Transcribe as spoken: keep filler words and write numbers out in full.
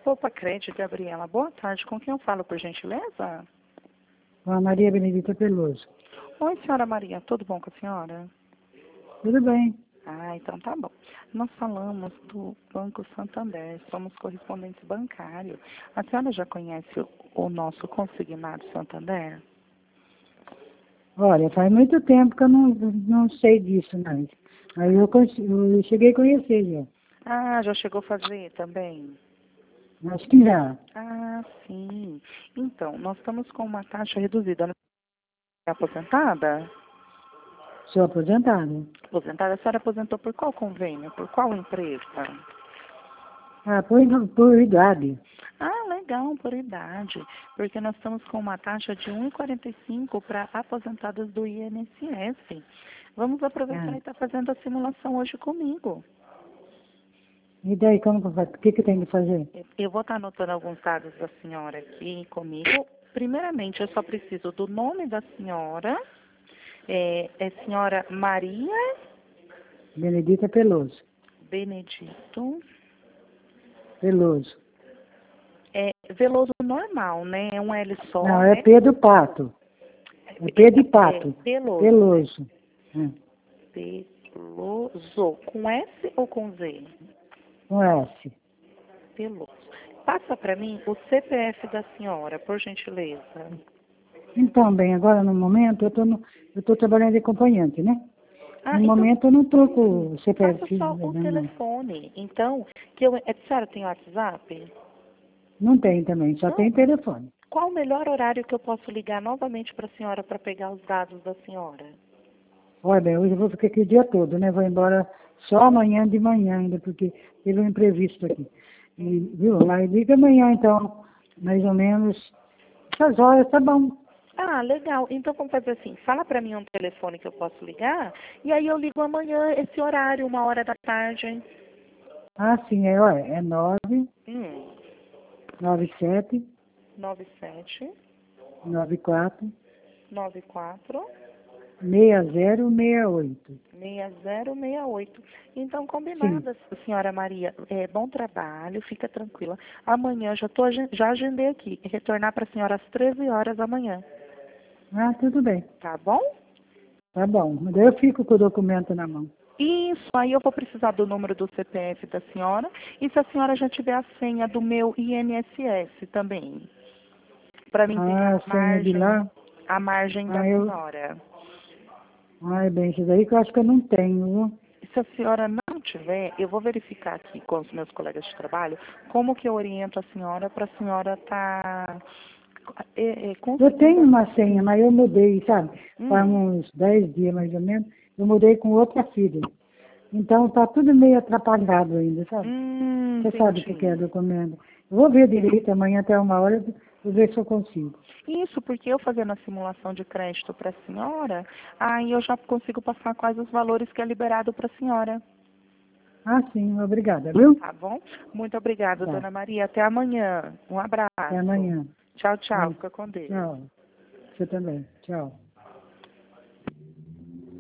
Opa, Crede, Gabriela. Boa tarde. Com quem eu falo, por gentileza? Com a Maria Benedita Peloso. Oi, senhora Maria. Tudo bom com a senhora? Tudo bem. Ah, então tá bom. Nós falamos do Banco Santander. Somos correspondentes bancários. A senhora já conhece o, o nosso consignado Santander? Olha, faz muito tempo que eu não, não sei disso, mas aí eu, cons- eu cheguei a conhecer já. Ah, já chegou a fazer também? Acho que já. Ah, sim. Então, nós estamos com uma taxa reduzida. Não é aposentada? Sou aposentada. Aposentada, a senhora aposentou por qual convênio? Por qual empresa? Ah, por, por idade. Ah, legal, por idade. Porque nós estamos com uma taxa de um vírgula quarenta e cinco para aposentados do I N S S. Vamos aproveitar Ah, e estar fazendo a simulação hoje comigo. e daí, como que eu faço? O que, que tem que fazer? Eu vou estar anotando alguns dados da senhora aqui comigo. Primeiramente, eu só preciso do nome da senhora. É, é senhora Maria Benedita Peloso. Benedito. Peloso. É Veloso normal, né? É um L só, Não, é né? Pedro Pato. É Pedro de Pato. É Veloso. Peloso. É, Peloso. Com S ou com Z? com S. Peloso. Passa para mim o C P F da senhora, por gentileza. Então, bem, agora no momento eu tô no, eu tô trabalhando de acompanhante, né? Ah, No então momento eu não tô com o passa C P F só na o mão. telefone. Então, que eu, a senhora tem WhatsApp? Não tem também, só Não. tem telefone. Qual o melhor horário que eu posso ligar novamente para a senhora para pegar os dados da senhora? Olha, hoje eu vou ficar aqui o dia todo, né? Vou embora só amanhã de manhã ainda, porque teve um imprevisto aqui. E, viu? Lá e liga amanhã, então, mais ou menos, essas horas, tá bom. Ah, legal. Então vamos fazer assim. Fala para mim um telefone que eu posso ligar e aí eu ligo amanhã esse horário, uma hora da tarde. Ah, sim, é, olha, é nove Hum. nove sete nove sete nove quatro nove quatro seis zero seis oito. seis zero seis oito. Então, Sim. combinada, senhora Maria. É, bom trabalho, fica tranquila. Amanhã já, tô, agen- já agendei aqui. Retornar para a senhora às treze horas amanhã. Ah, tudo bem. Tá bom? Tá bom. Mas daí eu fico com o documento na mão. Isso, aí eu vou precisar do número do C P F da senhora. E se a senhora já tiver a senha do meu I N S S também. Para mim pegar Ah, a a senha de margem, lá? a margem da Ah, eu... senhora. Ai, bem, isso daí que eu acho que eu não tenho, viu? Se a senhora não tiver, eu vou verificar aqui com os meus colegas de trabalho como que eu oriento a senhora para a senhora estar é, é, Eu tenho conseguindo. uma senha, mas eu mudei, sabe? Faz Hum, uns dez dias mais ou menos, eu mudei com outra filha. Então tá tudo meio atrapalhado ainda, sabe? hum, Você sabe o que que é entendi. documento. Eu vou ver direito amanhã até uma hora, eu vou ver se eu consigo. Isso, porque eu fazendo a simulação de crédito para a senhora, aí eu já consigo passar quais os valores que é liberado para a senhora. Ah, sim, obrigada, viu? Tá bom? Muito obrigada, Tá, dona Maria. Até amanhã. Um até abraço. amanhã. Tchau, tchau. Ai, Fica com Deus. tchau. Você também, tchau.